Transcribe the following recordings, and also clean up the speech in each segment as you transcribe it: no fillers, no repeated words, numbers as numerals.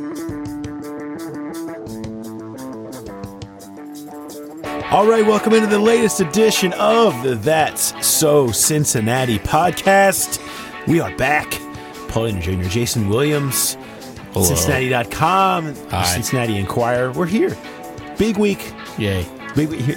All right, welcome into the latest edition of the That's So Cincinnati podcast. We are back. Paul Dehner Jr., Jason Williams, Hello. Cincinnati.com, Hi. Cincinnati Enquirer. We're here. Big week. Yay. Big week.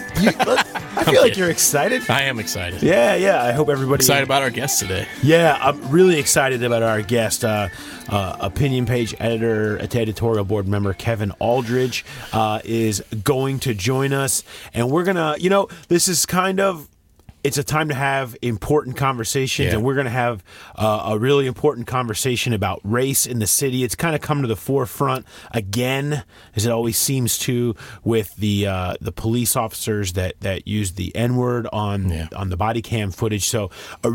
I feel like you're excited. I am excited. Yeah. I hope everybody... Excited about our guest today. Yeah, I'm really excited about our guest, opinion page editor, editorial board member Kevin Aldridge is going to join us. And we're going to, this is it's a time to have important conversations, and we're going to have a really important conversation about race in the city. It's kind of come to the forefront again, as it always seems to, with the police officers that use the N-word on the body cam footage. So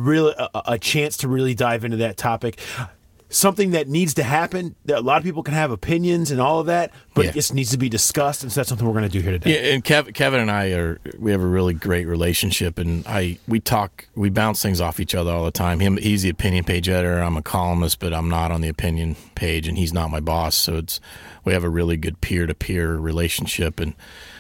a chance to really dive into that topic. Something that needs to happen. A lot of people can have opinions and all of that, but it just needs to be discussed, and so that's something we're going to do here today. Yeah, and Kevin and I we have a really great relationship, and we bounce things off each other all the time. He's the opinion page editor. I'm a columnist, but I'm not on the opinion page, and he's not my boss. So we have a really good peer-to-peer relationship, and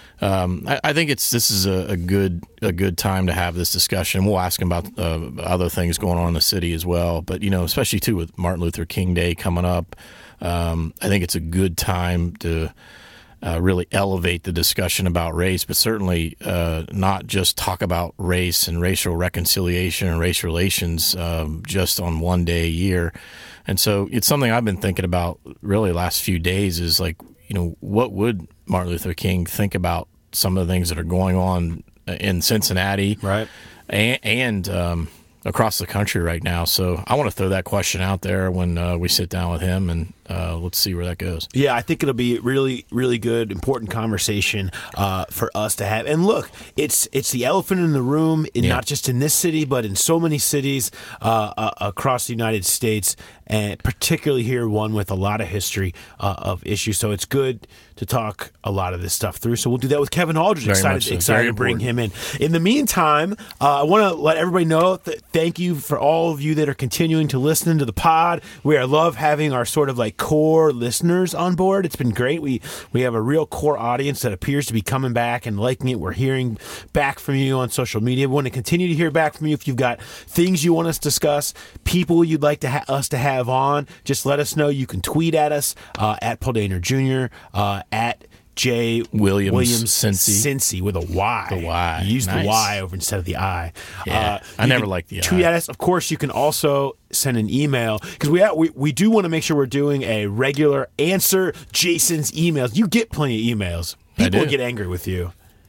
I think this is a good time to have this discussion. We'll ask him about other things going on in the city as well, but especially too with Martin Luther King Day coming up, I think it's a good time to really elevate the discussion about race, but certainly not just talk about race and racial reconciliation and race relations just on one day a year. And so it's something I've been thinking about really the last few days is like, what would Martin Luther King think about some of the things that are going on in Cincinnati, right, and across the country right now? So I want to throw that question out there when we sit down with him, and let's see where that goes. Yeah, I think it'll be really, really good, important conversation for us to have. And look, it's the elephant in the room, not just in this city, but in so many cities across the United States, and particularly here, one with a lot of history of issues. So it's good to talk a lot of this stuff through. So we'll do that with Kevin Aldridge. Excited to bring him in. In the meantime, I want to let everybody know that thank you for all of you that are continuing to listen to the pod. We love having our sort of like core listeners on board. It's been great. We have a real core audience that appears to be coming back and liking it. We're hearing back from you on social media. We want to continue to hear back from you. If you've got things you want us to discuss, people you'd like to us to have on, just let us know. You can tweet at us at Paul Dehner Jr., at J. Williams Cincy with a Y. The Y. You use the Y over instead of the I. Yeah, I never liked the I. Tweet at us. Of course, you can also send an email, because we do want to make sure we're doing a regular answer Jason's emails. You get plenty of emails. People get angry with you.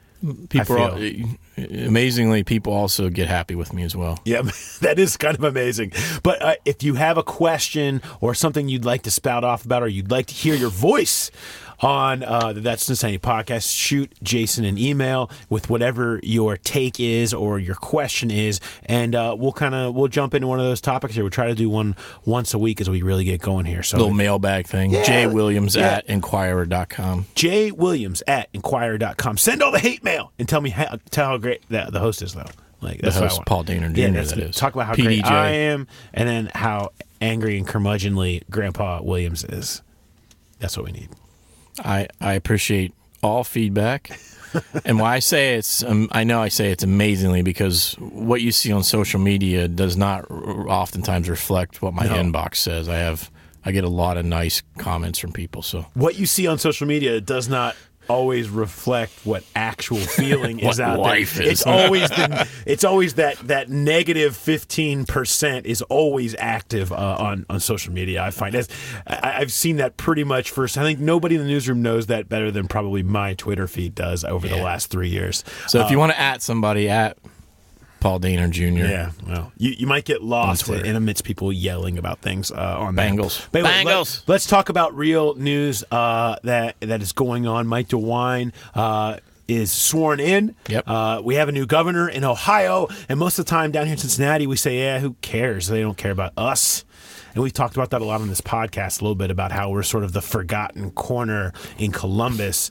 Amazingly, people also get happy with me as well. Yeah, that is kind of amazing. But if you have a question or something you'd like to spout off about, or you'd like to hear your voice on the That's Cincinnati podcast, shoot Jason an email with whatever your take is or your question is, and we'll jump into one of those topics here. We'll try to do one once a week as we really get going here. So little mailbag thing. JWilliams at Enquirer.com. JWilliams@Enquirer.com. Send all the hate mail and tell how great the host is, though. Like, the host, Paul Dehner Jr. That is. Talk about how PDJ. great I am, and then how angry and curmudgeonly Grandpa Williams is. That's what we need. I appreciate all feedback, and why I say I know I say it's amazingly, because what you see on social media does not oftentimes reflect what my inbox says. I get a lot of nice comments from people. So what you see on social media does not always reflect what actual feeling is out there. It's always that negative 15% is always active on social media. I find I've seen that pretty much first. I think nobody in the newsroom knows that better than probably my Twitter feed does over the last 3 years. So if you want to at somebody, at Paul Dehner Jr. Yeah, well, you might get lost in amidst people yelling about things on Bengals. But anyway, let's talk about real news that is going on. Mike DeWine is sworn in. Yep. We have a new governor in Ohio, and most of the time down here in Cincinnati, we say, who cares? They don't care about us. and we've talked about that a lot on this podcast, a little bit about how we're sort of the forgotten corner in Columbus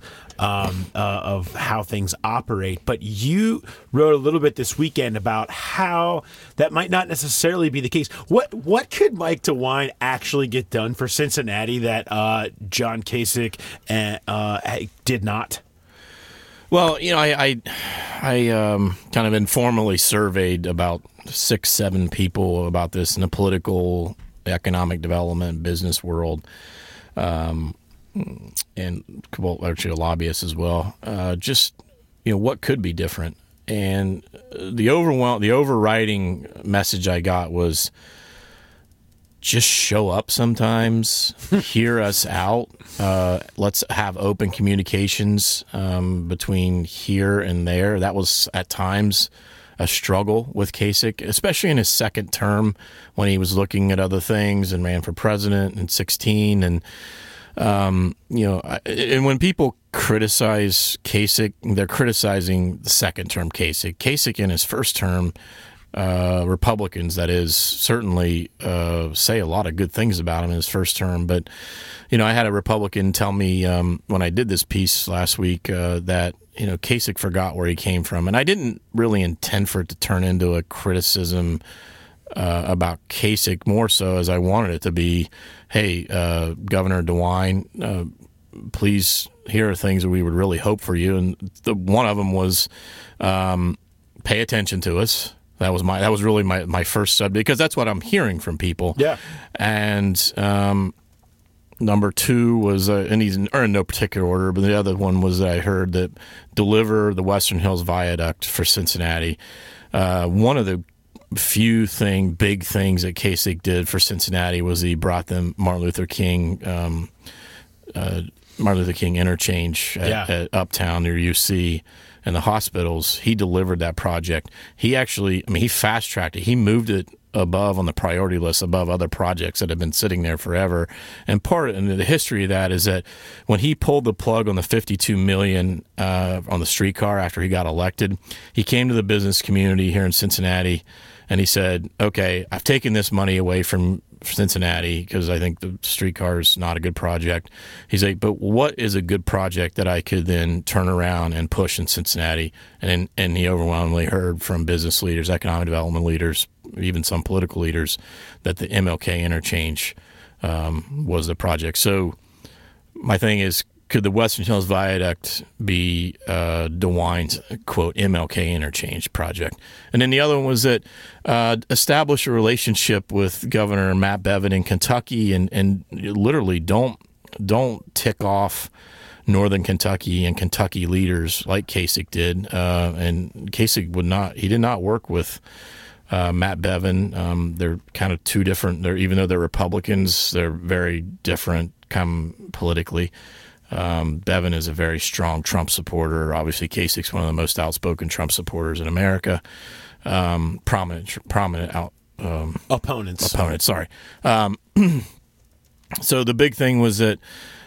of how things operate. But you wrote a little bit this weekend about how that might not necessarily be the case. What could Mike DeWine actually get done for Cincinnati that John Kasich did not? Well, I kind of informally surveyed about 6-7 people about this in the political, economic development, business world, and actually a lobbyist as well. Just what could be different, and the overriding message I got was, just show up sometimes, hear us out. Let's have open communications between here and there. That was at times a struggle with Kasich, especially in his second term when he was looking at other things and ran for president in 2016. And, and when people criticize Kasich, they're criticizing the second term Kasich. Kasich in his first term, Republicans, that is, certainly say a lot of good things about him in his first term. But, I had a Republican tell me when I did this piece last week that, Kasich forgot where he came from. And I didn't really intend for it to turn into a criticism about Kasich, more so as I wanted it to be, hey, Governor DeWine, please, here are things that we would really hope for you. And one of them was pay attention to us. That was really my first subject, because that's what I'm hearing from people. Yeah. And number two was, and these are in no particular order, but the other one was that I heard that deliver the Western Hills Viaduct for Cincinnati. One of the few big things that Kasich did for Cincinnati was he brought them Martin Luther King interchange at Uptown near UC. And the hospitals, he delivered that project. He actually, he fast-tracked it. He moved it above on the priority list, above other projects that have been sitting there forever. And the history of that is that when he pulled the plug on the $52 million on the streetcar after he got elected, he came to the business community here in Cincinnati, and he said, okay, I've taken this money away from Cincinnati because I think the streetcar is not a good project. He's like, but what is a good project that I could then turn around and push in Cincinnati? And he overwhelmingly heard from business leaders, economic development leaders, even some political leaders, that the MLK interchange was the project. So my thing is, could the Western Hills Viaduct be DeWine's, quote, MLK interchange project? And then the other one was that establish a relationship with Governor Matt Bevin in Kentucky and literally don't tick off Northern Kentucky and Kentucky leaders like Kasich did. And Kasich did not work with Matt Bevin. They're kind of two different. Even though they're Republicans, they're very different politically. Bevin is a very strong Trump supporter. Obviously, Kasich's one of the most outspoken Trump supporters in America. Prominent opponents. Sorry. So the big thing was that,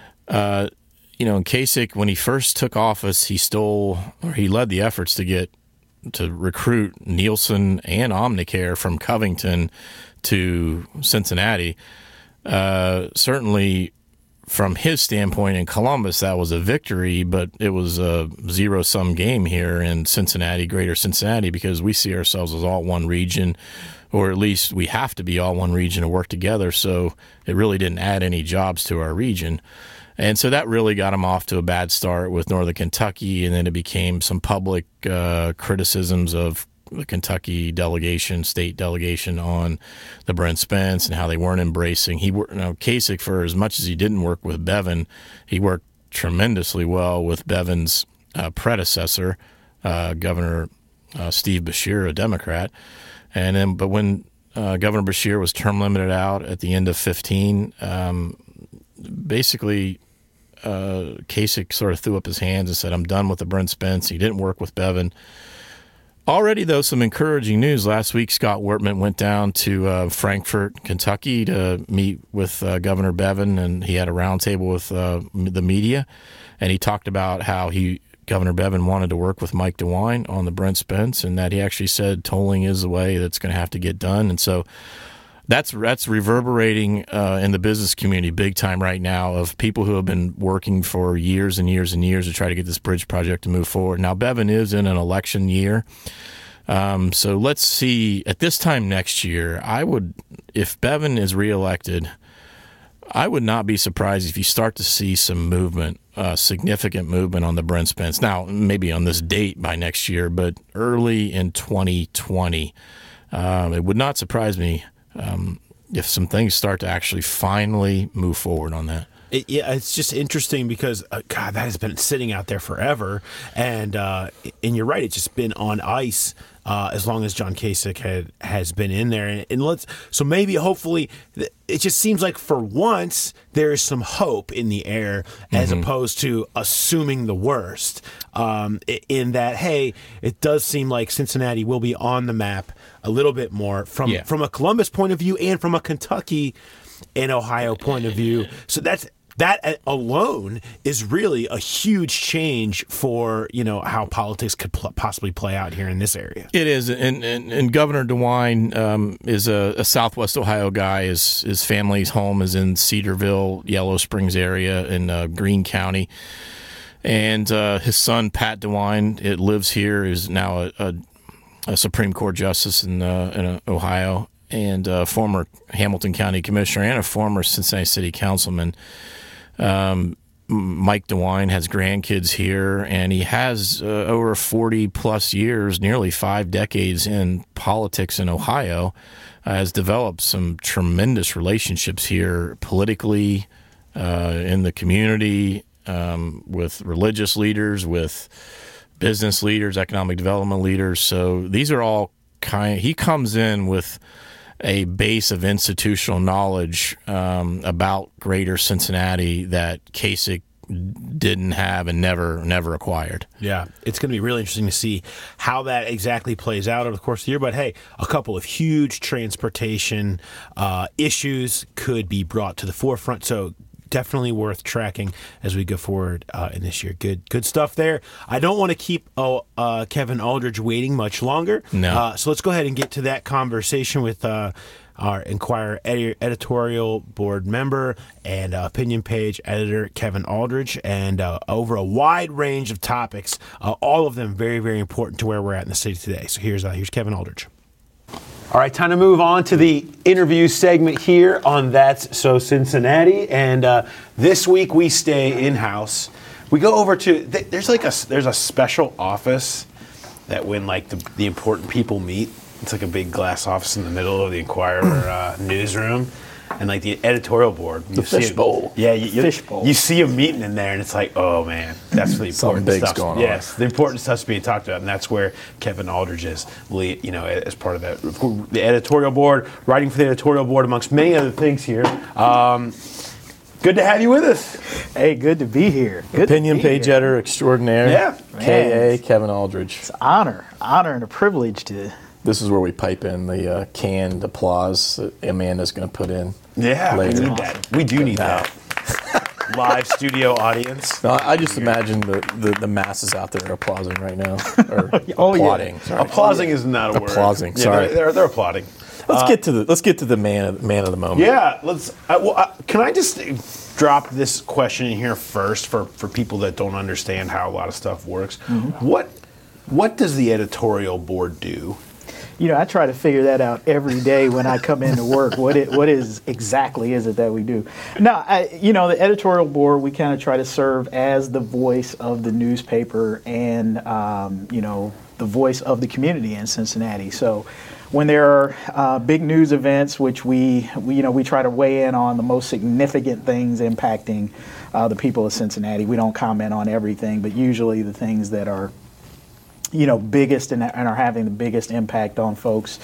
Kasich, when he first took office, he led the efforts to recruit Nielsen and Omnicare from Covington to Cincinnati. Certainly, from his standpoint in Columbus, that was a victory, but it was a zero-sum game here in Cincinnati, greater Cincinnati, because we see ourselves as all one region, or at least we have to be all one region to work together, so it really didn't add any jobs to our region. And so that really got him off to a bad start with Northern Kentucky, and then it became some public criticisms of the Kentucky state delegation on the Brent Spence and how they weren't embracing. Kasich, for as much as he didn't work with Bevin, he worked tremendously well with Bevin's predecessor, Governor Steve Beshear, a Democrat. But when Governor Beshear was term limited out at the end of 2015, basically Kasich sort of threw up his hands and said, I'm done with the Brent Spence. He didn't work with Bevin. Already, though, some encouraging news. Last week, Scott Wertman went down to Frankfort, Kentucky to meet with Governor Bevin, and he had a roundtable with the media, and he talked about how Governor Bevin wanted to work with Mike DeWine on the Brent Spence, and that he actually said tolling is the way that's going to have to get done. And so that's reverberating in the business community big time right now, of people who have been working for years and years and years to try to get this bridge project to move forward. Now, Bevan is in an election year. So let's see. At this time next year, if Bevan is reelected, I would not be surprised if you start to see some movement, significant movement on the Brent Spence. Now, maybe on this date by next year, but early in 2020. It would not surprise me if some things start to actually finally move forward on that. It's just interesting because, God, that has been sitting out there forever. And you're right, it's just been on ice as long as John Kasich has been in there. So maybe, hopefully, it just seems like for once there is some hope in the air as opposed to assuming the worst. In that, hey, it does seem like Cincinnati will be on the map a little bit more from a Columbus point of view and from a Kentucky and Ohio point of view. So that alone is really a huge change for, how politics could possibly play out here in this area. It is, and Governor DeWine is a Southwest Ohio guy. His family's home is in Cedarville, Yellow Springs area in Greene County, and his son Pat DeWine lives here. Is now a Supreme Court justice in Ohio, and a former Hamilton County Commissioner and a former Cincinnati City Councilman. Mike DeWine has grandkids here, and he has over 40-plus years, nearly 5 decades in politics in Ohio, has developed some tremendous relationships here politically, in the community, with religious leaders, with business leaders, economic development leaders. So these are all he comes in with a base of institutional knowledge about greater Cincinnati that Kasich didn't have and never acquired. Yeah, it's going to be really interesting to see how that exactly plays out over the course of the year. But hey, a couple of huge transportation issues could be brought to the forefront. So definitely worth tracking as we go forward in this year. Good stuff there. I don't want to keep Kevin Aldridge waiting much longer. No. So let's go ahead and get to that conversation with our Enquirer editorial board member and opinion page editor, Kevin Aldridge, and over a wide range of topics, all of them very, very important to where we're at in the city today. So here's Kevin Aldridge. All right, time to move on to the interview segment here on That's So Cincinnati. And this week we stay in-house. We go over to there's a special office that when the important people meet. It's like a big glass office in the middle of the Enquirer newsroom. And the editorial board. The fishbowl. Yeah, you see a meeting in there, and it's like, oh man, that's the important stuff. Going on. Yes, the important stuff's being talked about, and that's where Kevin Aldridge is, as part of that, the editorial board, writing for the editorial board, amongst many other things here. Good to have you with us. Hey, good to be here. Opinion page editor extraordinaire. Yeah, K.A. Kevin Aldridge. It's an honor and a privilege to. This is where we pipe in the canned applause that Amanda's going to put in. Yeah, later. We need that. We do need that. Live studio audience. No, I just imagine the masses out there are applauding right now. Or applauding. Yeah. Sorry. Applauding is not a word. Applauding. Sorry, they're applauding. Let's get to the man of the moment. Yeah, let's. Can I just drop this question in here first for people that don't understand how a lot of stuff works? Mm-hmm. What does the editorial board do? I try to figure that out every day when I come into work. What exactly is it that we do? Now, the editorial board, we kind of try to serve as the voice of the newspaper and, the voice of the community in Cincinnati. So when there are big news events, which we try to weigh in on the most significant things impacting the people of Cincinnati. We don't comment on everything, but usually the things that are biggest and are having the biggest impact on folks.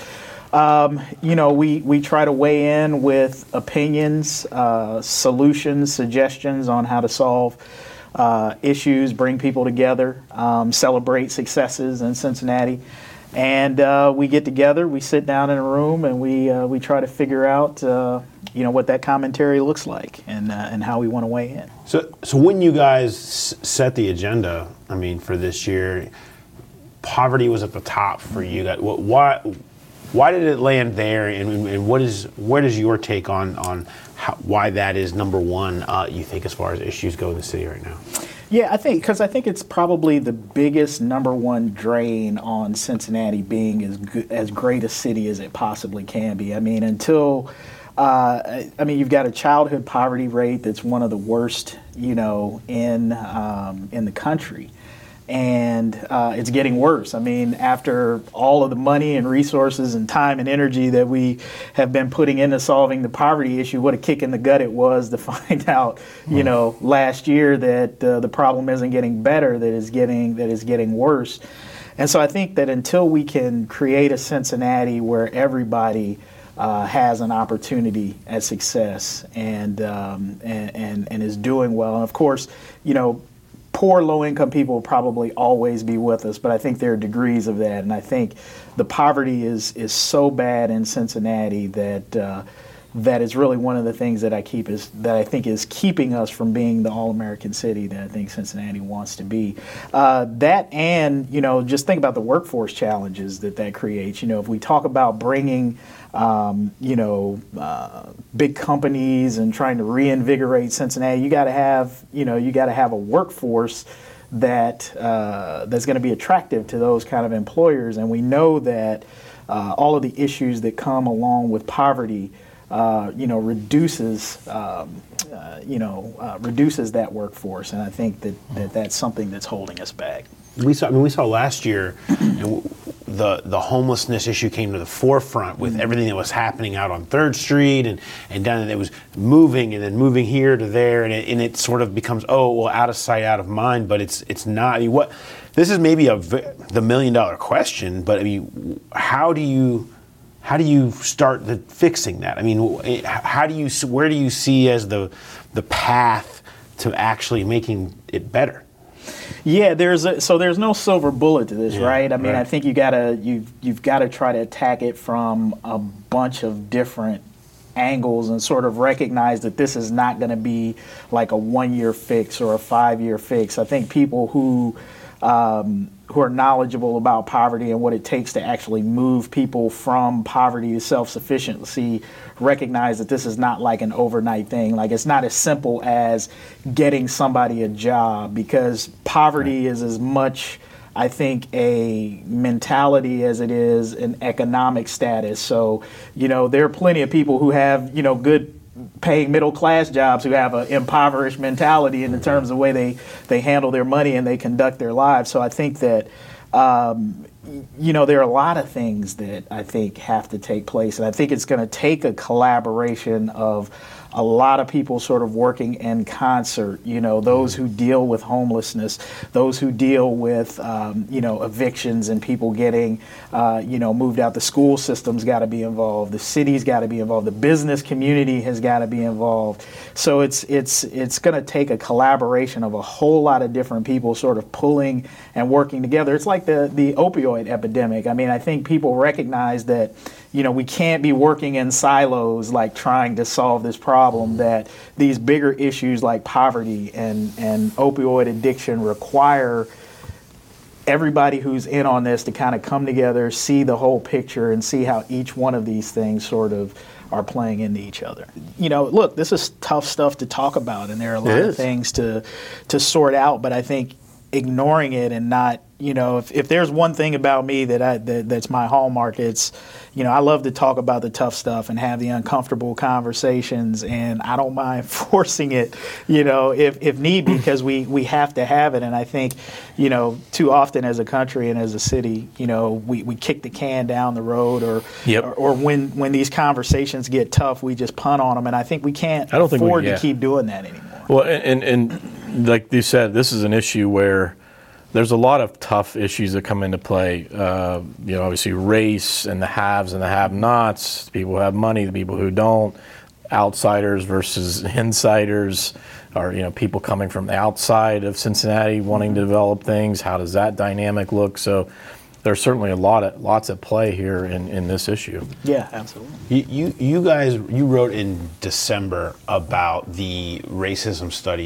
We try to weigh in with opinions, solutions, suggestions on how to solve issues, bring people together, celebrate successes in Cincinnati. And we get together, we sit down in a room, and we try to figure out what that commentary looks like and how we want to weigh in. So when you guys set the agenda, for this year, poverty was at the top for you guys. why did it land there, and what is your take on why that is number one, you think, as far as issues go in the city right now? Yeah, I think it's probably the biggest number one drain on Cincinnati being as great a city as it possibly can be. I mean, you've got a childhood poverty rate that's one of the worst, in the country. And it's getting worse. I mean, after all of the money and resources and time and energy that we have been putting into solving the poverty issue, what a kick in the gut it was to find out, last year that the problem isn't getting better, that is getting worse. And so I think that until we can create a Cincinnati where everybody has an opportunity at success and is doing well, and of course, poor, low-income people will probably always be with us, but I think there are degrees of that, and I think the poverty is so bad in Cincinnati that that is really one of the things that I think is keeping us from being the all-American city that I think Cincinnati wants to be. That and just think about the workforce challenges that creates. If we talk about bringing big companies and trying to reinvigorate Cincinnati, you got to have a workforce that's going to be attractive to those kind of employers, and we know that all of the issues that come along with poverty, reduces that workforce, and I think that's something that's holding us back. We saw last year, the homelessness issue came to the forefront with everything that was happening out on 3rd Street and down, it was moving and then moving here to there, and it sort of becomes, out of sight, out of mind, but it's not. I mean, this is maybe the $1 million question, but I mean, how do you start fixing that? I mean, where do you see as the path to actually making it better? Yeah, there's no silver bullet to this, right? I mean, right. I think you've got to try to attack it from a bunch of different angles and sort of recognize that this is not going to be like a 1-year fix or a 5-year fix. I think people who are knowledgeable about poverty and what it takes to actually move people from poverty to self-sufficiency recognize that this is not like an overnight thing. Like, it's not as simple as getting somebody a job, because poverty is as much, I think, a mentality as it is an economic status. So, there are plenty of people who have, good paying middle class jobs who have an impoverished mentality in the terms of the way they handle their money and they conduct their lives. So I think that there are a lot of things that I think have to take place, and I think it's going to take a collaboration of a lot of people sort of working in concert, those who deal with homelessness, those who deal with, evictions and people getting, moved out. The school system's got to be involved. The city's got to be involved. The business community has got to be involved. So it's going to take a collaboration of a whole lot of different people sort of pulling and working together. It's like the opioid epidemic. I mean, I think people recognize that, we can't be working in silos, like trying to solve this problem, that these bigger issues like poverty and opioid addiction require everybody who's in on this to kind of come together, see the whole picture, and see how each one of these things sort of are playing into each other. Look, this is tough stuff to talk about, and there are a lot of things to sort out, but I think ignoring it and not, if there's one thing about me that's my hallmark, it's, I love to talk about the tough stuff and have the uncomfortable conversations, and I don't mind forcing it, if need be, because we have to have it. And I think, too often as a country and as a city, we kick the can down the road, or when these conversations get tough, we just punt on them. And I think we can't afford to keep doing that anymore. Well, and like you said, this is an issue where there's a lot of tough issues that come into play. Obviously race and the haves and the have-nots, the people who have money, the people who don't, outsiders versus insiders, or people coming from the outside of Cincinnati wanting to develop things. How does that dynamic look? So there's certainly lots at play here in this issue. Yeah, absolutely. You guys wrote in December about the racism study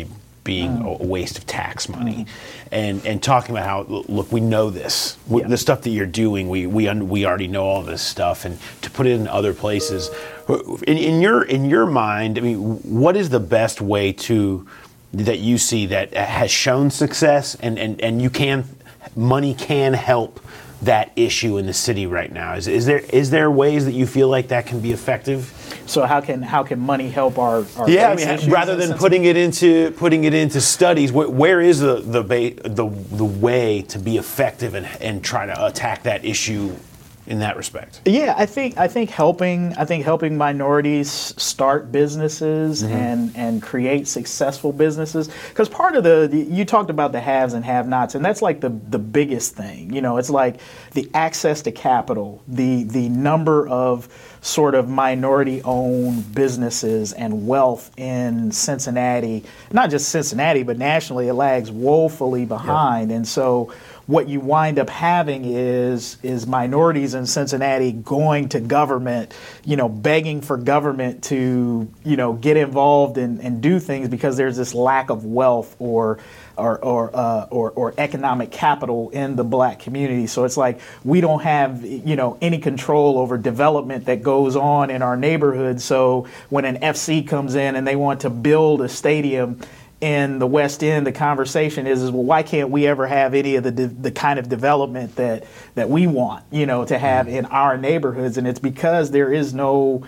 being a waste of tax money, and talking about how, look, we know this, the stuff that you're doing, we already know all this stuff, and to put it in other places. In your mind, I mean, what is the best way that you see that has shown success, and money can help that issue in the city right now? Is there ways that you feel like that can be effective? So how can money help our I mean, rather than putting it into studies, where is the way to be effective and try to attack that issue in that respect? Yeah, I think helping minorities start businesses and create successful businesses, because part of you talked about the haves and have-nots, and that's like the biggest thing. It's like the access to capital, the number of sort of minority-owned businesses and wealth in Cincinnati, not just Cincinnati, but nationally, it lags woefully behind. And so what you wind up having is minorities in Cincinnati going to government, begging for government to, get involved and do things, because there's this lack of wealth or economic capital in the black community. So it's like we don't have, any control over development that goes on in our neighborhood. So when an FC comes in and they want to build a stadium in the West End, the conversation is well, why can't we ever have any of the kind of development that we want, to have in our neighborhoods? And it's because there is no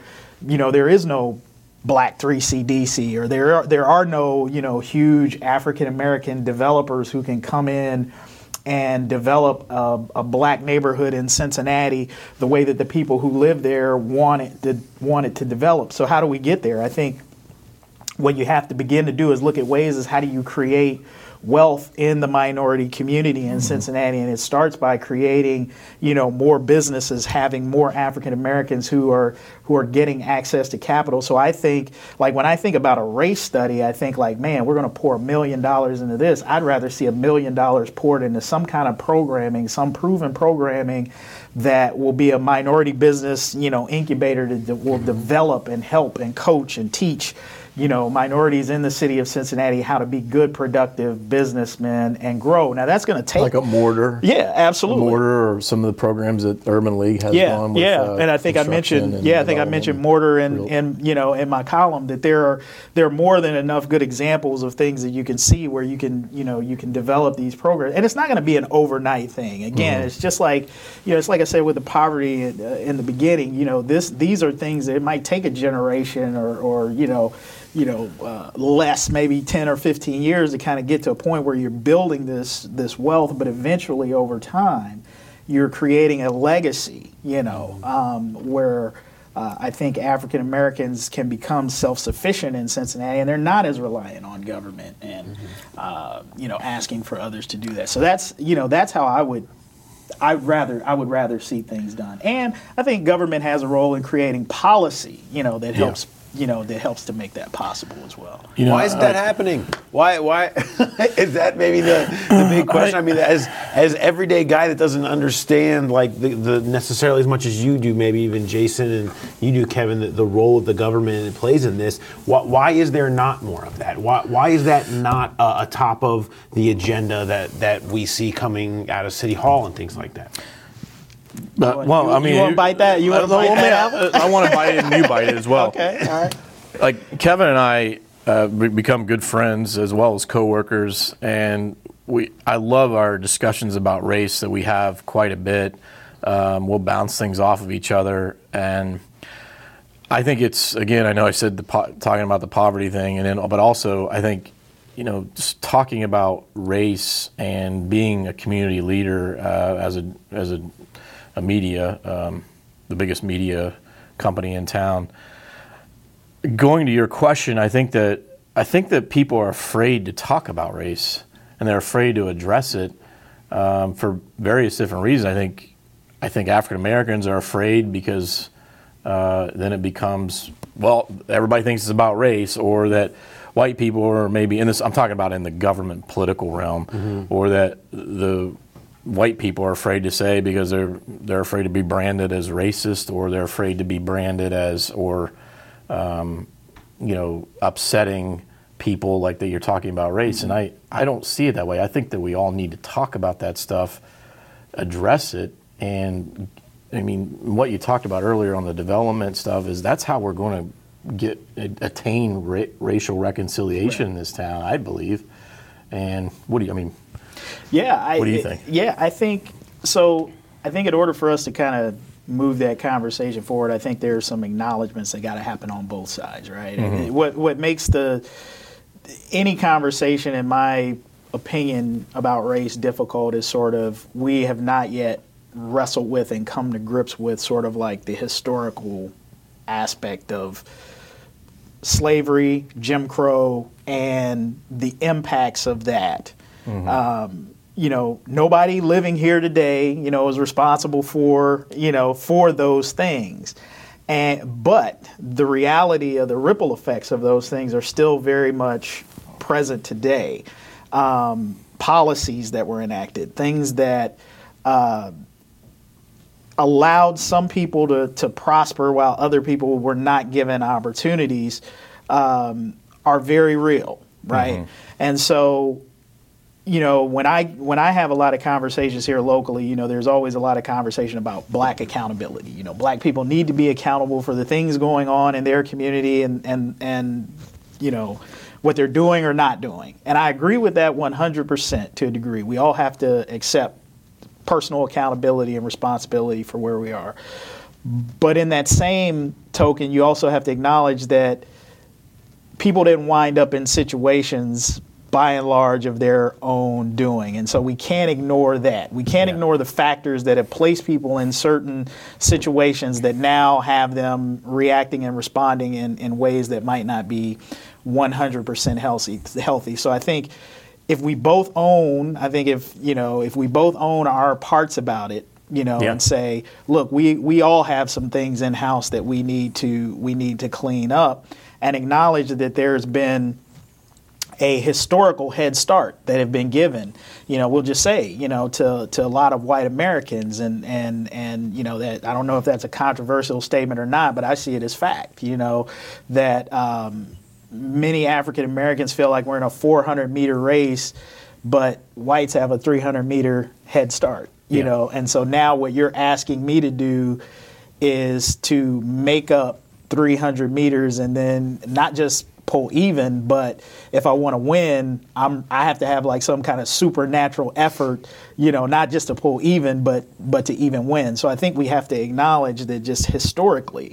Black 3CDC, or there are no, huge African American developers who can come in and develop a black neighborhood in Cincinnati the way that the people who live there want it to develop. So how do we get there? I think what you have to begin to do is look at ways is how do you create wealth in the minority community in Cincinnati, and it starts by creating, more businesses, having more African Americans who are getting access to capital. So I think, like when I think about a race study, I think like, man, we're going to pour $1 million into this. I'd rather see $1 million poured into some kind of programming, some proven programming that will be a minority business, incubator that will develop and help and coach and teach minorities in the city of Cincinnati how to be good, productive businessmen and grow. Now that's going to take like a mortar. Yeah, absolutely. A mortar, or some of the programs that Urban League has gone with. And I think I mentioned mortar in my column, that there are more than enough good examples of things that you can see where you can develop these programs, and it's not going to be an overnight thing. Again, it's just like it's like I said with the poverty in the beginning. These are things that it might take a generation or less, maybe 10 or 15 years to kind of get to a point where you're building this wealth, but eventually over time, you're creating a legacy, where I think African Americans can become self-sufficient in Cincinnati, and they're not as reliant on government and, asking for others to do that. So that's how I would rather see things done. And I think government has a role in creating policy, that helps that helps to make that possible as well. Why isn't that happening? Why is that maybe the big question? I mean, as everyday guy that doesn't understand like the necessarily as much as you do, maybe even Jason and you do, Kevin, the role of the government it plays in this. Why is there not more of that? Why is that not a top of the agenda that we see coming out of City Hall and things like that? You want to bite that? You want to bite that? I want to bite it, and you bite it as well. Okay, all right. Like Kevin and I become good friends as well as coworkers, and I love our discussions about race that we have quite a bit. We'll bounce things off of each other, and I think it's, again, I know I said talking about the poverty thing, but also I think just talking about race and being a community leader as a media, the biggest media company in town. Going to your question, I think that people are afraid to talk about race, and they're afraid to address it for various different reasons. I think African Americans are afraid because then it becomes, well, everybody thinks it's about race, or that white people are maybe in this. I'm talking about in the government political realm, or that the white people are afraid to say because they're afraid to be branded as racist, or they're afraid to be branded as upsetting people like that you're talking about race, and I don't see it that way. I think that we all need to talk about that stuff, address it, and I mean, what you talked about earlier on the development stuff is that's how we're going to attain racial reconciliation in this town, I believe. And what do you think? Yeah, I think so. I think in order for us to kind of move that conversation forward, I think there's some acknowledgments that got to happen on both sides, right? Mm-hmm. What makes any conversation, in my opinion, about race difficult is sort of we have not yet wrestled with and come to grips with sort of like the historical aspect of slavery, Jim Crow, and the impacts of that. Mm-hmm. Nobody living here today, is responsible for those things. But the reality of the ripple effects of those things are still very much present today. Policies that were enacted, things that allowed some people to prosper while other people were not given opportunities, are very real, right? Mm-hmm. And so, when I have a lot of conversations here locally, there's always a lot of conversation about black accountability. Black people need to be accountable for the things going on in their community and what they're doing or not doing. And I agree with that 100% to a degree. We all have to accept personal accountability and responsibility for where we are. But in that same token, you also have to acknowledge that people didn't wind up in situations by and large of their own doing. And so we can't ignore that. We can't ignore the factors that have placed people in certain situations that now have them reacting and responding in ways that might not be 100% healthy. So I think if we both own our parts about it, and say, look, we all have some things in house that we need to clean up, and acknowledge that there's been a historical head start that have been given, we'll just say, to a lot of white Americans, and that I don't know if that's a controversial statement or not, but I see it as fact, that many African Americans feel like we're in a 400-meter race, but whites have a 300-meter head start, and so now what you're asking me to do is to make up 300 meters and then not just pull even, but if I want to win, I have to have like some kind of supernatural effort, not just to pull even, but to even win. So I think we have to acknowledge that just historically,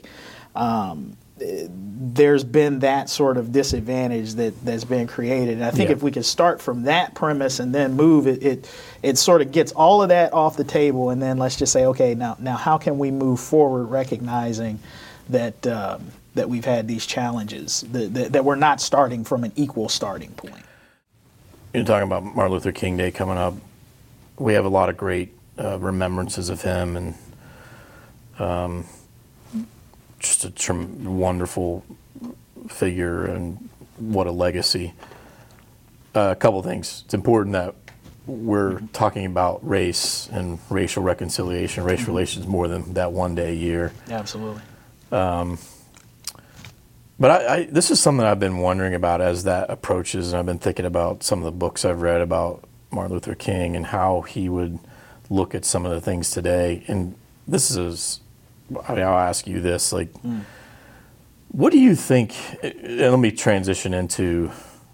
there's been that sort of disadvantage that's been created. And I think if we could start from that premise and then move it sort of gets all of that off the table, and then let's just say, okay, now how can we move forward, recognizing that that we've had these challenges, that we're not starting from an equal starting point. You're talking about Martin Luther King Day coming up. We have a lot of great remembrances of him, and just a wonderful figure, and what a legacy. A couple things. It's important that we're talking about race and racial reconciliation, race relations more than that one day a year. Absolutely. But this is something I've been wondering about as that approaches, and I've been thinking about some of the books I've read about Martin Luther King and how he would look at some of the things today. And I'll ask you this, what do you think, and let me transition into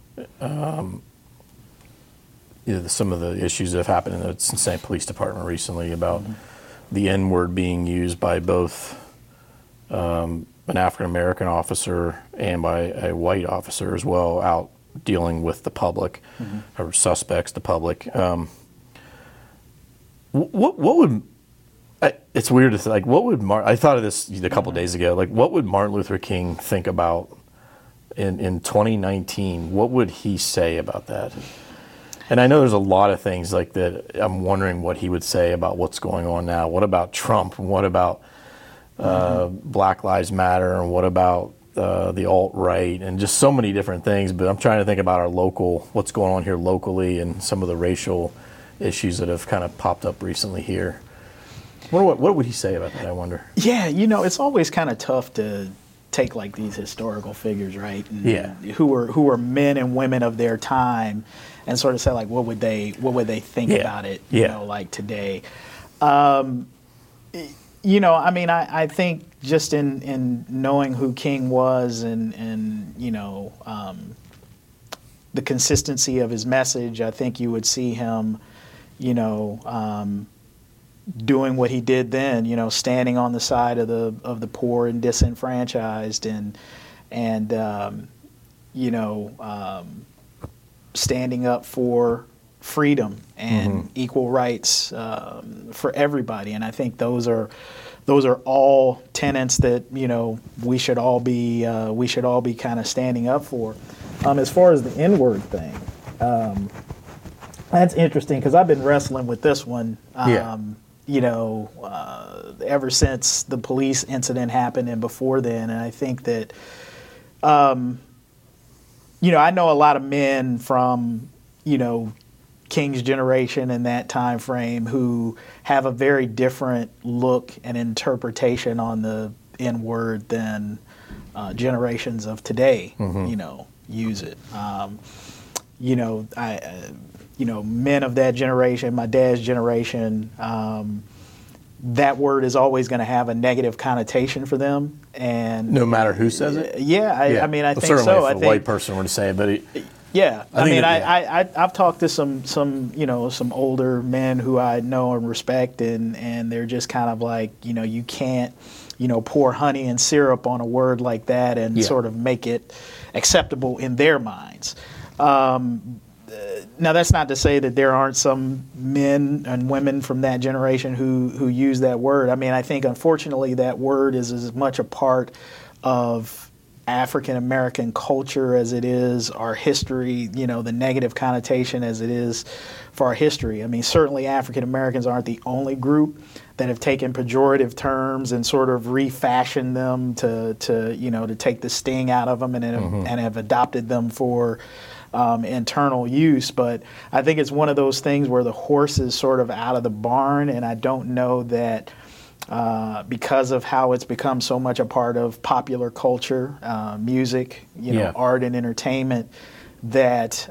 some of the issues that have happened in the Cincinnati Police Department recently about the N-word being used by both an African-American officer and by a white officer as well, out dealing with the public, or suspects, the public. What would, it's weird to think, what would I thought of this a couple of days ago, what would Martin Luther King think about in 2019? What would he say about that? And I know there's a lot of things like that. I'm wondering what he would say about what's going on now. What about Trump? What about Black Lives Matter, and what about the alt-right, and just so many different things. But I'm trying to think about what's going on here locally, and some of the racial issues that have kind of popped up recently here. What would he say about that, I wonder? Yeah, it's always kind of tough to take like these historical figures, right? And Yeah. Who were men and women of their time, and sort of say like, what would they think about it? You know, like today. You know, I mean, I think just in knowing who King was and you know, the consistency of his message, I think you would see him, you know, doing what he did then, you know, standing on the side of the poor and disenfranchised and you know, standing up for freedom and equal rights for everybody. And I think those are all tenets that, you know, we should all be kind of standing up for. As far as the N-word thing, that's interesting because I've been wrestling with this one. You know, ever since the police incident happened and before then, and I think that, you know, I know a lot of men from, you know, King's generation and that time frame who have a very different look and interpretation on the N-word than generations of today, you know, use it. You know, you know, men of that generation, my dad's generation, that word is always going to have a negative connotation for them, and no matter who says it. I mean, I think certainly so. If I a think white person were to say it, but I mean, I've talked to some you know, some older men who I know and respect, and they're just kind of like, you know, you can't, you know, pour honey and syrup on a word like that and sort of make it acceptable in their minds. Now, that's not to say that there aren't some men and women from that generation who use that word. I mean, I think, unfortunately, that word is as much a part of African American culture as it is our history, you know, the negative connotation as it is for our history. I mean, certainly African Americans aren't the only group that have taken pejorative terms and sort of refashioned them to you know, to take the sting out of them and have adopted them for internal use. But I think it's one of those things where the horse is sort of out of the barn, and I don't know that because of how it's become so much a part of popular culture, music, you know, art and entertainment, that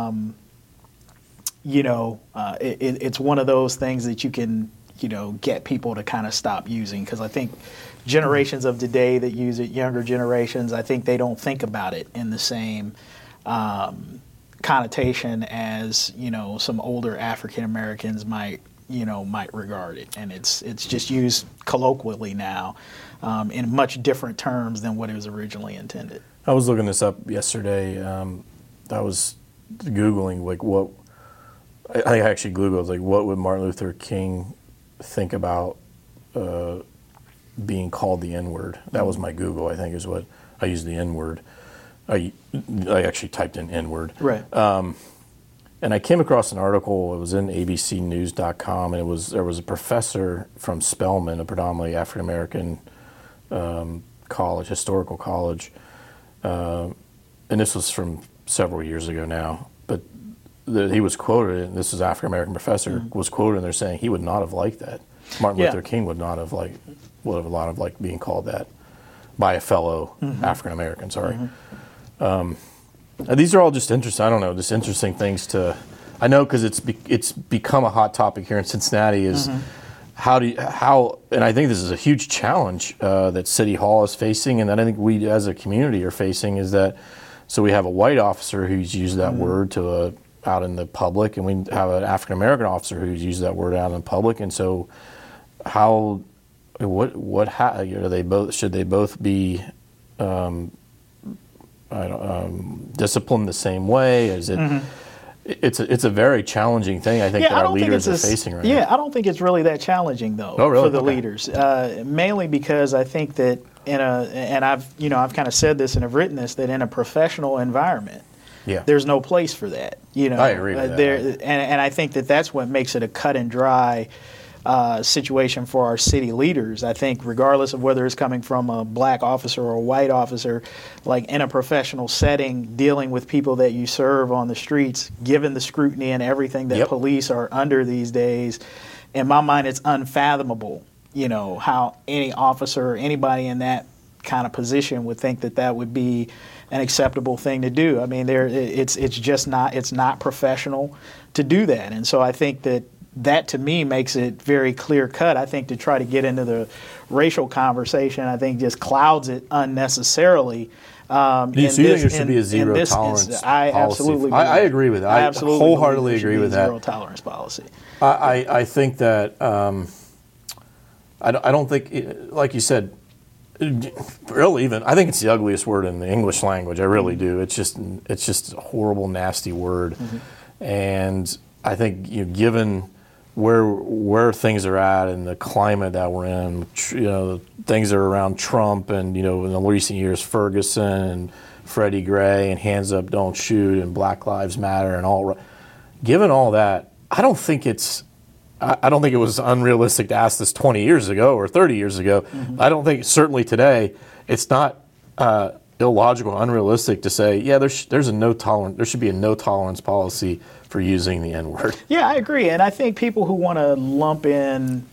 you know, it's one of those things that you can, you know, get people to kind of stop using, because I think generations of today that use it, younger generations, I think they don't think about it in the same connotation as, you know, some older African Americans might regard it, and it's just used colloquially now in much different terms than what it was originally intended. I was looking this up yesterday. I was Googling like what I actually Googled like what would Martin Luther King think about being called the N-word. That was my Google. I think is what I used, the N-word. I actually typed in N-word. Right. And I came across an article. It was in abcnews.com, and there was a professor from Spelman, a predominantly African American college, historical college, and this was from several years ago now. But he was quoted, and this is an African American professor was quoted, and they're saying he would not have liked that. Martin Luther King would not have liked being called that by a fellow African American. Sorry. These are all just interesting. I don't know, just interesting things to. I know because it's become a hot topic here in Cincinnati. Is how, and I think this is a huge challenge that City Hall is facing, and that I think we as a community are facing, is that so we have a white officer who's used that word to out in the public, and we have an African American officer who's used that word out in the public, and so how are they both? Should they both be? Disciplined the same way? Is it? It's a very challenging thing. I think that our leaders are facing right now. Yeah, I don't think it's really that challenging though for the leaders. Mainly because I think that and I've kind of said this and have written this, that in a professional environment, there's no place for that. You know, I agree with that. And I think that that's what makes it a cut and dry situation for our city leaders. I think regardless of whether it's coming from a black officer or a white officer, like in a professional setting, dealing with people that you serve on the streets, given the scrutiny and everything that police are under these days, in my mind, it's unfathomable, you know, how any officer or anybody in that kind of position would think that would be an acceptable thing to do. I mean, it's just not professional to do that. And so I think that to me makes it very clear cut. I think to try to get into the racial conversation, I think just clouds it unnecessarily. Do you think there should be a zero tolerance policy? I absolutely I agree with that. I wholeheartedly agree with that. Zero tolerance policy. I think that I don't think, like you said, really even, I think it's the ugliest word in the English language. I really do. It's just a horrible, nasty word. And I think, given where things are at and the climate that we're in, things that are around Trump and, in the recent years, Ferguson and Freddie Gray and Hands Up, Don't Shoot and Black Lives Matter and all. Given all that, I don't think it was unrealistic to ask this 20 years ago or 30 years ago. I don't think, certainly today, it's not illogical, unrealistic to say, there should be a no tolerance policy for using the N-word. Yeah, I agree. And I think people who want to lump in,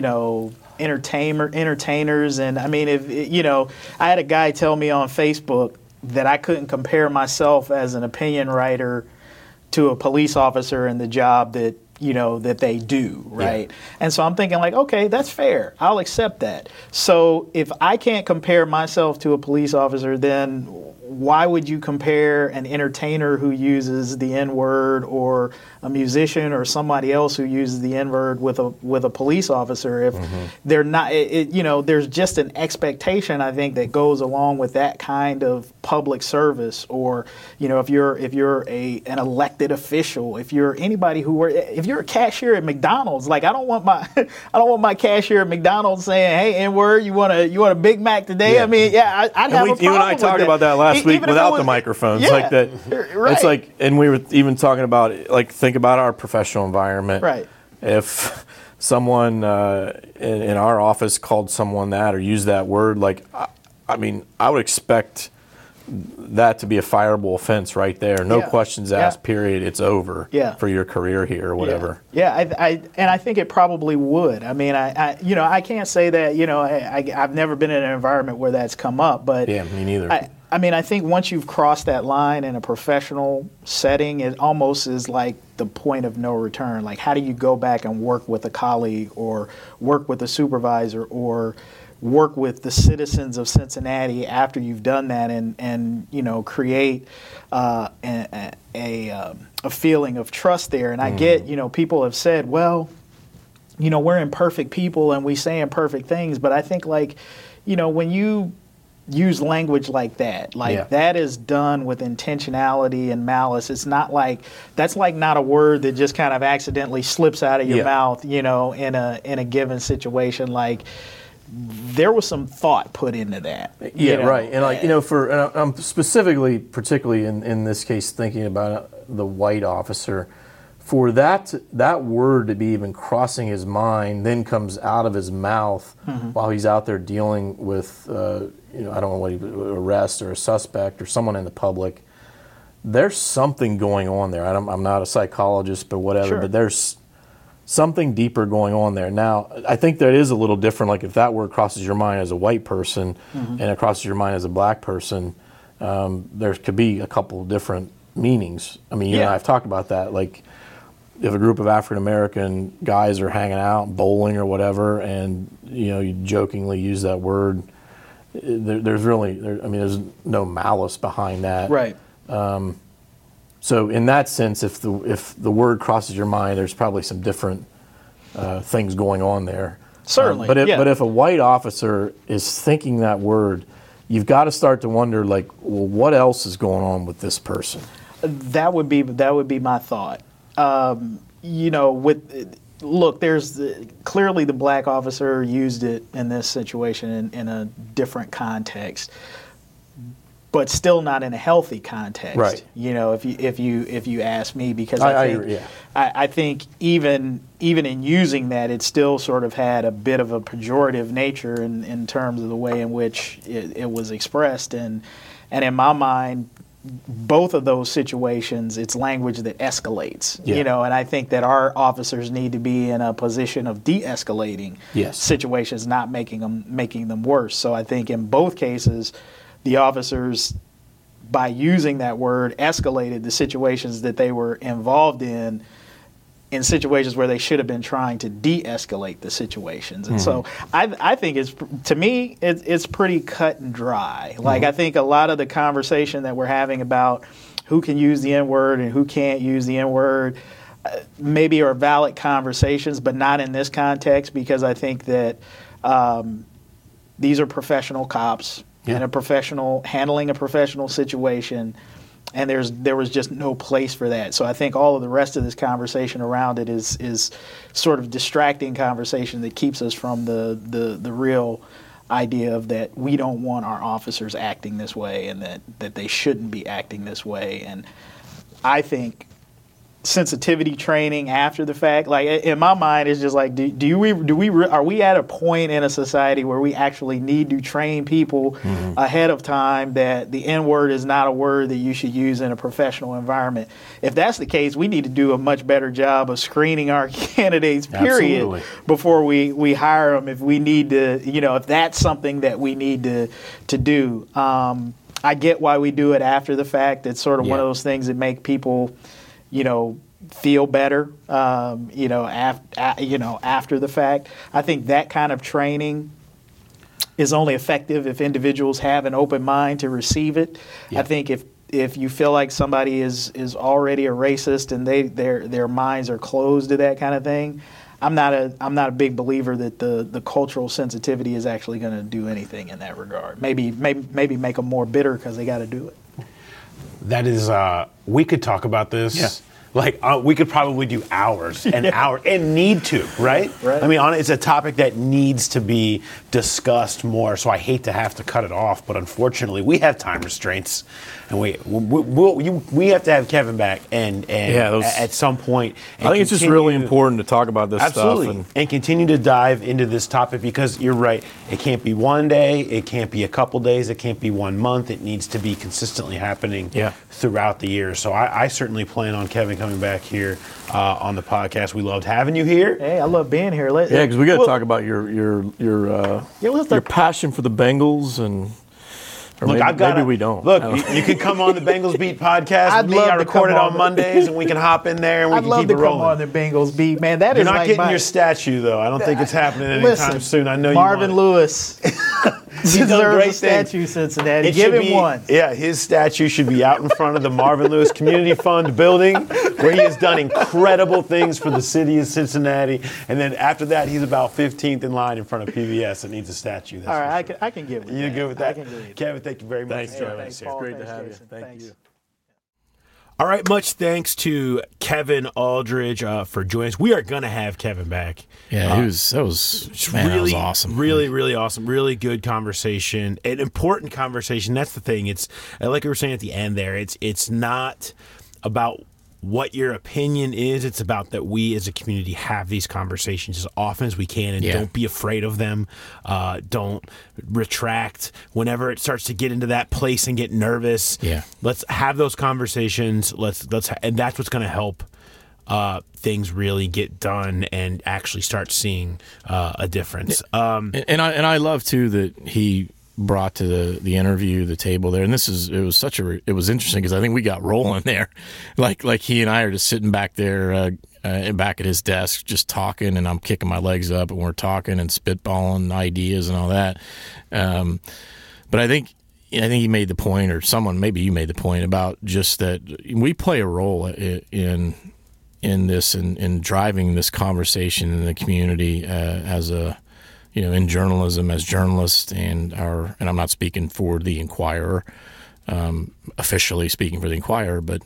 entertainers, and I mean, I had a guy tell me on Facebook that I couldn't compare myself as an opinion writer to a police officer in the job that they do, right? Yeah. And so I'm thinking like, okay, that's fair. I'll accept that. So if I can't compare myself to a police officer, then why would you compare an entertainer who uses the N-word or a musician or somebody else who uses the N-word with a police officer if they're not, there's just an expectation, I think, that goes along with that kind of public service, or, if you're an elected official, if you're anybody if you're a cashier at McDonald's, like I don't want my cashier at McDonald's saying, "Hey, N-word, you want a Big Mac today?" Yeah. I mean, I'd have a problem with that. You and I talked about that last week without the microphones, like that. Right. It's like, and we were even talking about, like, think about our professional environment. Right. If someone in our office called someone that or used that word, like, I mean, I would expect that to be a fireable offense right there. No questions asked, period. It's over for your career here or whatever. I think it probably would. I mean, I can't say that, I've never been in an environment where that's come up, but yeah, me neither. I think once you've crossed that line in a professional setting, it almost is like the point of no return. Like, how do you go back and work with a colleague or work with a supervisor or work with the citizens of Cincinnati after you've done that and create a feeling of trust there. And I get, people have said, well, we're imperfect people and we say imperfect things, but I think, like, when you use language like that, that is done with intentionality and malice. It's not like, that's like not a word that just kind of accidentally slips out of your mouth, in a given situation. Like, there was some thought put into that. Right. And like, and I'm specifically, particularly in this case, thinking about the white officer, for that word to be even crossing his mind, then comes out of his mouth while he's out there dealing with, I don't know what arrest or a suspect or someone in the public. There's something going on there. I'm not a psychologist, but whatever. But there's something deeper going on there. Now, I think that is a little different. Like, if that word crosses your mind as a white person and it crosses your mind as a black person, there could be a couple different meanings. I mean, you and I have talked about that. Like, if a group of African-American guys are hanging out, bowling or whatever, and, you jokingly use that word, there's no malice behind that. Right. So in that sense, if the word crosses your mind, there's probably some different things going on there. Certainly. But if a white officer is thinking that word, you've got to start to wonder, like, well, what else is going on with this person? That would be my thought. Look, there's clearly the black officer used it in this situation in a different context, but still not in a healthy context. Right. If you ask me, because I think even in using that, it still sort of had a bit of a pejorative nature in terms of the way in which it was expressed, and in my mind, both of those situations, it's language that escalates, Yeah. and I think that our officers need to be in a position of de-escalating Yes. situations, not making them worse. So I think in both cases, the officers, by using that word, escalated the situations that they were involved in situations where they should have been trying to de-escalate the situations. And so I think to me, it's pretty cut and dry. Like, I think a lot of the conversation that we're having about who can use the N-word and who can't use the N-word maybe are valid conversations, but not in this context, because I think that these are professional cops and handling a professional situation. And there was just no place for that. So I think all of the rest of this conversation around it is sort of distracting conversation that keeps us from the real idea of that we don't want our officers acting this way, and that they shouldn't be acting this way. And I think sensitivity training after the fact, like in my mind, is just like, are we at a point in a society where we actually need to train people ahead of time that the N-word is not a word that you should use in a professional environment? If that's the case, we need to do a much better job of screening our candidates, period, Absolutely. before we hire them, if we need to, if that's something that we need to do. I get why we do it after the fact. It's sort of one of those things that make people feel better, after the fact. I think that kind of training is only effective if individuals have an open mind to receive it. Yeah. I think if you feel like somebody is already a racist and their minds are closed to that kind of thing, I'm not a big believer that the cultural sensitivity is actually going to do anything in that regard. Maybe make them more bitter because they got to do it. That is, we could talk about this. Yeah. Like, we could probably do hours and hours, and need to, right? Right. I mean, it's a topic that needs to be discussed more, so I hate to have to cut it off, but unfortunately, we have time restraints, and we have to have Kevin back and at some point. I think it's just really important to talk about this Absolutely. stuff. And continue to dive into this topic, because you're right. It can't be one day. It can't be a couple days. It can't be 1 month. It needs to be consistently happening throughout the year. So I certainly plan on Kevin coming back here on the podcast. We loved having you here. Hey, I love being here. Because we got to talk about your passion for the Bengals and. Look, maybe we don't. Look, you can come on the Bengals Beat podcast with me. I record it on Mondays, and we can hop in there and we can keep it rolling. I'd love to come on the Bengals Beat, man. You're not getting your statue, though. I don't think it's happening anytime soon. I know you Marvin want it. Lewis deserves a statue, Cincinnati. Give him one. Yeah, his statue should be out in front of the Marvin Lewis Community Fund building, where he has done incredible things for the city of Cincinnati. And then after that, he's about 15th in line in front of PBS that needs a statue. All right, I can give it. You good with that? I can give it. Kevin, thank you very much Thanks, for joining Joe. us here. Paul. Great to Thanks, have you. Jason. Thank Thanks. you. All right, much thanks to Kevin Aldridge for joining us. We are going to have Kevin back. Yeah, that was awesome. Really, really awesome. Really good conversation. An important conversation. That's the thing. It's like we were saying at the end there. It's not about what your opinion is. It's about that we as a community have these conversations as often as we can, and don't be afraid of them. Don't retract whenever it starts to get into that place and get nervous. Yeah. Let's have those conversations. And that's what's going to help things really get done and actually start seeing a difference. And I love too that he brought to the interview the table there, and it was interesting because I think we got rolling there, like he and I are just sitting back there back at his desk just talking, and I'm kicking my legs up and we're talking and spitballing ideas and all that. But I think he made the point, or maybe you made the point about just that we play a role in this, in driving this conversation in the community as a, in journalism, as journalists, and I'm not speaking for the Inquirer, officially speaking for the Inquirer, but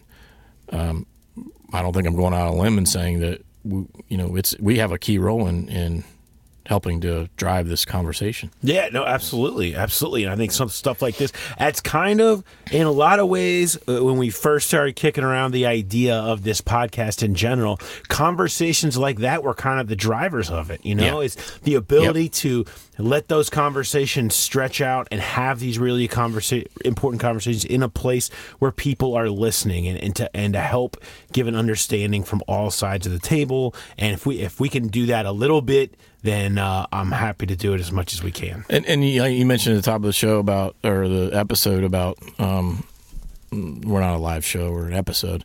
I don't think I'm going out on a limb and saying that we have a key role in helping to drive this conversation. Yeah, no, absolutely. And I think some stuff like this, that's kind of, in a lot of ways, when we first started kicking around the idea of this podcast in general, conversations like that were kind of the drivers of it, It's the ability to let those conversations stretch out and have these really important conversations in a place where people are listening and to help give an understanding from all sides of the table. And if we can do that a little bit, then I'm happy to do it as much as we can. And you mentioned at the top of the show the episode about, we're not a live show, we're an episode,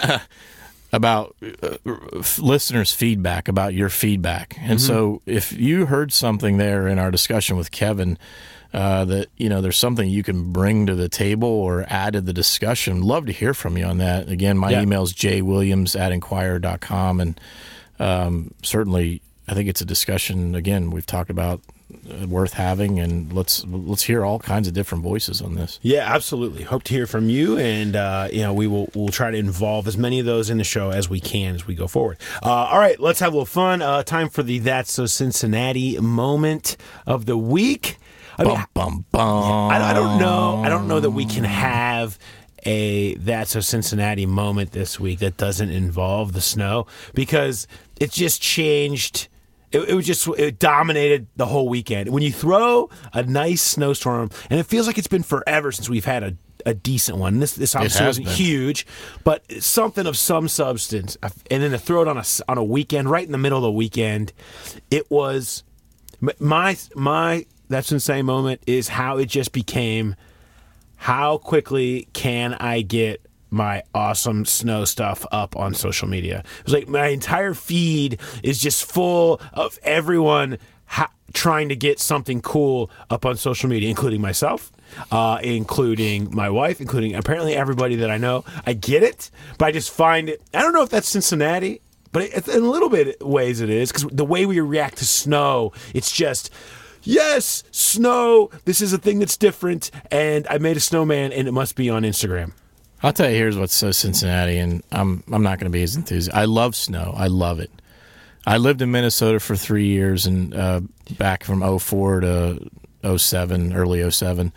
about listeners' feedback, about your feedback. And so if you heard something there in our discussion with Kevin, that, there's something you can bring to the table or add to the discussion, love to hear from you on that. Again, my email is jwilliams@inquirer.com. And certainly, I think it's a discussion, again, we've talked about, worth having, and let's hear all kinds of different voices on this. Yeah, absolutely. Hope to hear from you, and we'll try to involve as many of those in the show as we can as we go forward. All right, let's have a little fun. Time for the That's So Cincinnati moment of the week. I mean, bum, bum. I don't know that we can have a That's So Cincinnati moment this week that doesn't involve the snow, because it just changed. It dominated the whole weekend. When you throw a nice snowstorm, and it feels like it's been forever since we've had a decent one. This obviously wasn't huge, but something of some substance. And then to throw it on a weekend, right in the middle of the weekend, it was my That's Insane moment is how it just became, how quickly can I get my awesome snow stuff up on social media. It was like my entire feed is just full of everyone trying to get something cool up on social media, including myself, including my wife, including apparently everybody that I know. I get it, but I just find it, I don't know if that's Cincinnati, but in a little bit of ways it is, because the way we react to snow, it's just, yes, snow, this is a thing that's different, and I made a snowman, and it must be on Instagram. I'll tell you, here's what's so Cincinnati, and I'm not going to be as enthusiastic. I love snow. I love it. I lived in Minnesota for 3 years, and back from 04 to 07, early 07,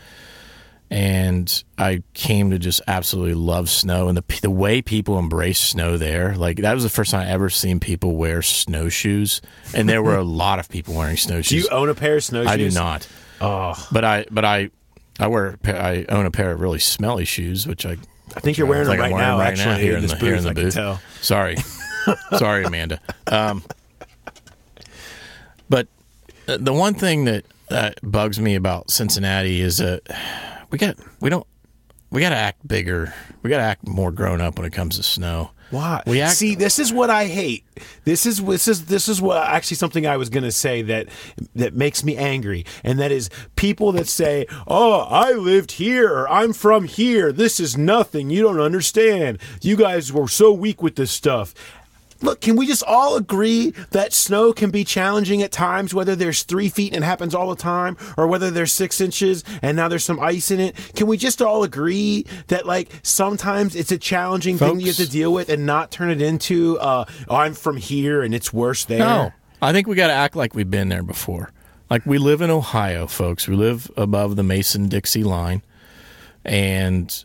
and I came to just absolutely love snow. And the way people embrace snow there, like that was the first time I ever seen people wear snowshoes, and there were a lot of people wearing snowshoes. Do you own a pair of snowshoes? I do not. Oh, but I own a pair of really smelly shoes, which I think you're wearing them right now. Actually, here in the booth. Sorry, sorry, Amanda. But the one thing that bugs me about Cincinnati is that we got to act bigger. We got to act more grown up when it comes to snow. Why? See, this is what I hate. This is what actually something I was going to say that makes me angry, and that is people that say, "Oh, I lived here, or I'm from here. This is nothing. You don't understand. You guys were so weak with this stuff." Look, can we just all agree that snow can be challenging at times, whether there's 3 feet and it happens all the time, or whether there's 6 inches and now there's some ice in it? Can we just all agree that, like, sometimes it's a challenging thing you have to deal with and not turn it into, I'm from here and it's worse there? No, I think we got to act like we've been there before. Like, we live in Ohio, folks. We live above the Mason-Dixie line, and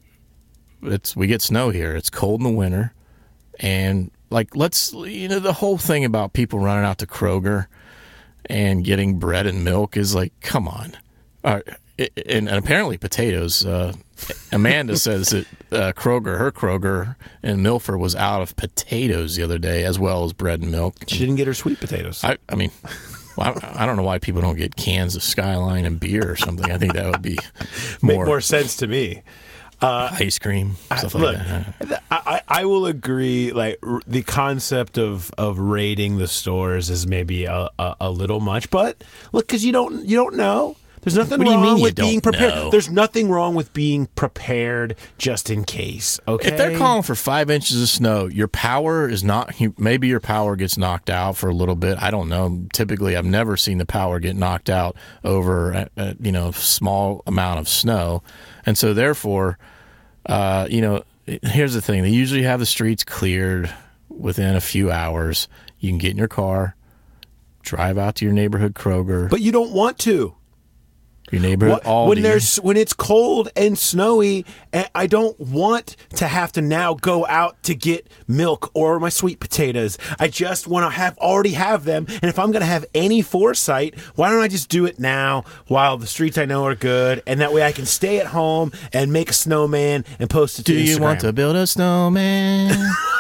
we get snow here. It's cold in the winter, and the whole thing about people running out to Kroger and getting bread and milk is like, come on. And apparently potatoes. Amanda says that her Kroger in Milford was out of potatoes the other day, as well as bread and milk. She didn't get her sweet potatoes. I mean, well, I don't know why people don't get cans of Skyline and beer or something. I think that would be make more sense to me. Ice cream, stuff like that. I will agree. Like, the concept of raiding the stores is maybe a little much, but look, because you don't know. There's nothing wrong with being prepared. Know? There's nothing wrong with being prepared just in case. Okay. If they're calling for 5 inches of snow, your power is not. Maybe your power gets knocked out for a little bit. I don't know. Typically, I've never seen the power get knocked out over a small amount of snow, and so therefore. Here's the thing. They usually have the streets cleared within a few hours. You can get in your car, drive out to your neighborhood Kroger, But you don't want to. your neighborhood Aldi. When it's cold and snowy, and I don't want to have to now go out to get milk or my sweet potatoes. I just want to already have them. And if I'm going to have any foresight, why don't I just do it now while the streets I know are good, and that way I can stay at home and make a snowman and post it to Instagram. Do you want to build a snowman?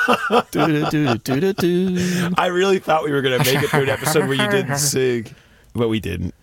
Do-do-do-do-do-do. I really thought we were going to make it through an episode where you didn't sing, but we didn't.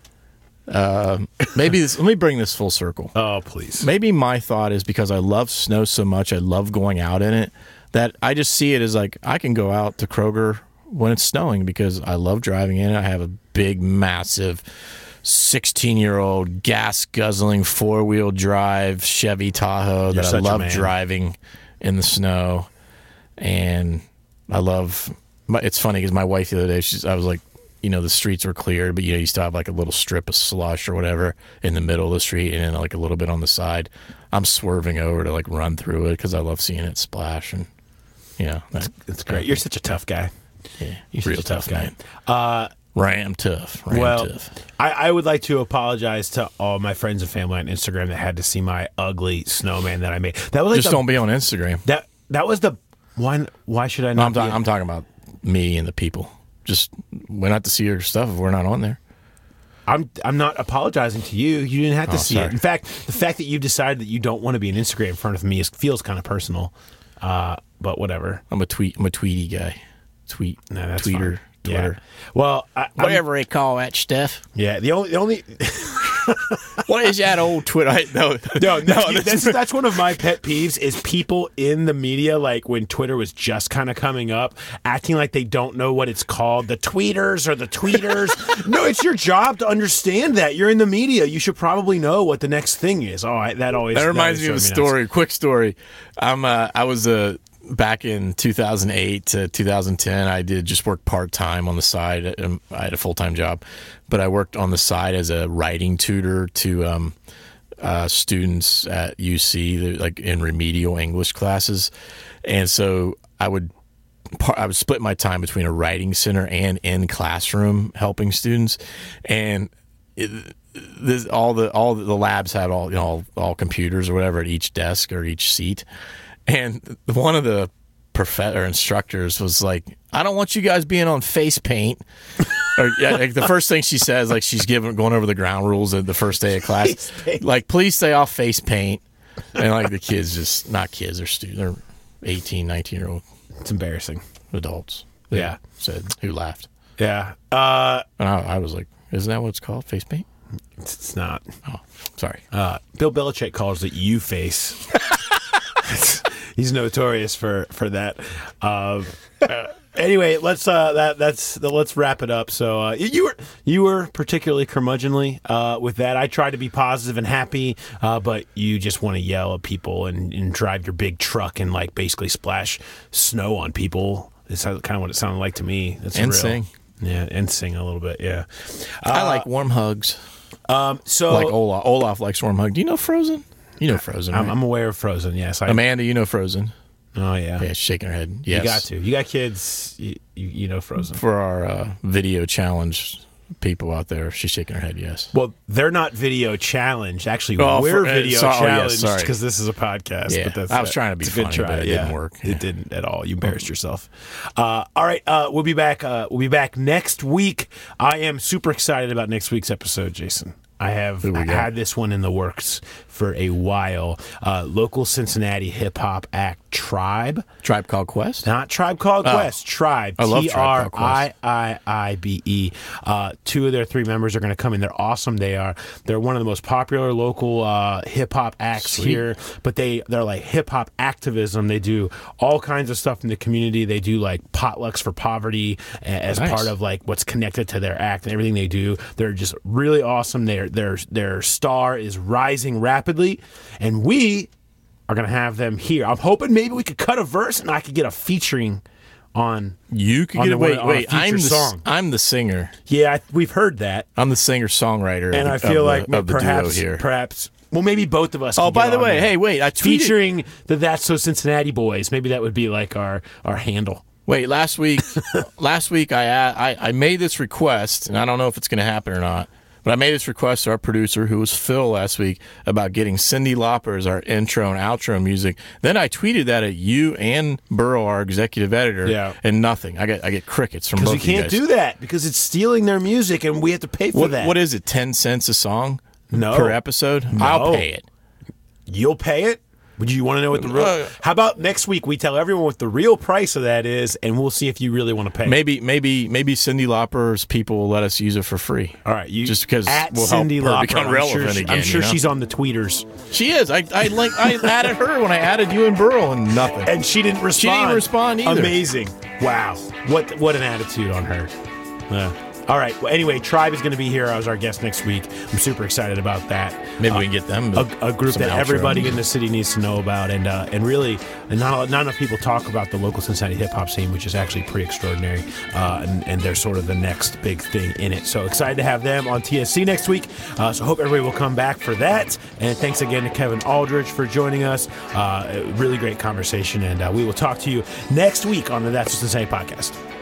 Maybe let me bring this full circle. Oh, please. Maybe my thought is because I love snow so much, I love going out in it, that I just see it as like I can go out to Kroger when it's snowing because I love driving in it. I have a big, massive 16-year-old gas-guzzling four-wheel drive Chevy Tahoe that I love driving in the snow. And I love it's funny because my wife the other day, I was like, the streets were cleared, but you still have like a little strip of slush or whatever in the middle of the street and then like a little bit on the side. I'm swerving over to like run through it because I love seeing it splash. And that's great. You're such a tough guy. Yeah, You're real such a tough guy. Ram tough. Tough. I would like to apologize to all my friends and family on Instagram that had to see my ugly snowman that I made. That was like don't be on Instagram. That was the one. Why should I not? I'm talking about me and the people. Just we're not to see your stuff if we're not on there. I'm not apologizing to you. You didn't have to see sorry. it. In fact, the fact that you've decided that you don't want to be an Instagram in front of me feels kind of personal. But whatever. I'm a tweety guy. That's tweeter. Fine. Twitter. Yeah. Well, whatever they call that stuff. Yeah. The only. What is that old Twitter? No. That's one of my pet peeves is people in the media, like when Twitter was just kind of coming up, acting like they don't know what it's called. The tweeters or the tweeters. No, it's your job to understand that. You're in the media. You should probably know what the next thing is. That reminds me of a story. Quick story. I was back in 2008 to 2010, I did just work part-time on the side. I had a full-time job, but I worked on the side as a writing tutor to students at UC, like in remedial English classes. And so I would split my time between a writing center and in classroom helping students. And all the labs had all computers or whatever at each desk or each seat. And one of the instructors was like, I don't want you guys being on face paint. Like the first thing she says, like she's going over the ground rules at the first day of class. Like, please stay off face paint. And like the kids not kids, they're students. They're 18, 19-year-old. It's embarrassing. Adults. Yeah. Said, who laughed. Yeah. And I was like, isn't that what it's called? Face paint? It's not. Oh, sorry. Bill Belichick calls it U-face. He's notorious for that. Anyway, let's wrap it up. So you were particularly curmudgeonly with that. I tried to be positive and happy, but you just want to yell at people and drive your big truck and like basically splash snow on people. It's kind of what it sounded like to me. Sing. Yeah, and sing a little bit. Yeah, I like warm hugs. So like Olaf likes warm hug. Do you know Frozen? You know Frozen, right? I'm aware of Frozen, yes. Amanda, you know Frozen. Oh, yeah. Yeah, she's shaking her head. Yes. You got to. You got kids, you know Frozen. For our video challenge people out there, she's shaking her head, yes. Well, they're not video challenged. Actually, we're video challenged because this is a podcast. Yeah, but I was trying to be funny, but it didn't work. It didn't at all. You embarrassed yourself. All right, we'll be back. We'll be back next week. I am super excited about next week's episode, Jason. I have had this one in the works for a while. Local Cincinnati hip-hop act Tribe. Tribe Called Quest? Not Tribe Called Quest. Tribe. I love Tribe Called Triiiibe. 2 of their 3 members are going to come in. They're awesome. They're one of the most popular local hip-hop acts here. But they're like hip-hop activism. They do all kinds of stuff in the community. They do like potlucks for poverty as part of like what's connected to their act and everything they do. They're just really awesome. Their star is rising rapidly, and we are going to have them here. I'm hoping maybe we could cut a verse and I could get a featuring on. You could get wait. I'm the singer. Yeah, we've heard that. I'm the singer-songwriter, and I feel like perhaps. Well, maybe both of us. Oh, by the way, hey, wait! I tweeted featuring the That's So Cincinnati boys. Maybe that would be like our handle. Wait, last week I made this request, and I don't know if it's going to happen or not, but I made this request to our producer, who was Phil, last week, about getting Cyndi Lauper as our intro and outro music. Then I tweeted that at you and Burrow, our executive editor, and nothing. I get crickets from both of you guys. Because you can't do that, because it's stealing their music, and we have to pay for that. What is it, 10 cents a song No. per episode? No. I'll pay it. You'll pay it? Would you want to know what the real? How about next week we tell everyone what the real price of that is, and we'll see if you really want to pay. Maybe Cyndi Lauper's people will let us use it for free. All right, just because we'll Cyndi help her Lauper, become relevant again. I'm sure you know? she's on the tweeters. She is. I added her when I added you and Burrow, and nothing. And she didn't respond. She didn't respond either. Amazing. Wow. What an attitude on her. All right. Well, anyway, Tribe is going to be here as our guest next week. I'm super excited about that. Maybe we can get them a group that everybody in the city needs to know about, and really, not enough people talk about the local Cincinnati hip hop scene, which is actually pretty extraordinary. And they're sort of the next big thing in it. So excited to have them on TSC next week. So hope everybody will come back for that. And thanks again to Kevin Aldridge for joining us. Really great conversation, and we will talk to you next week on the That's What Cincinnati podcast.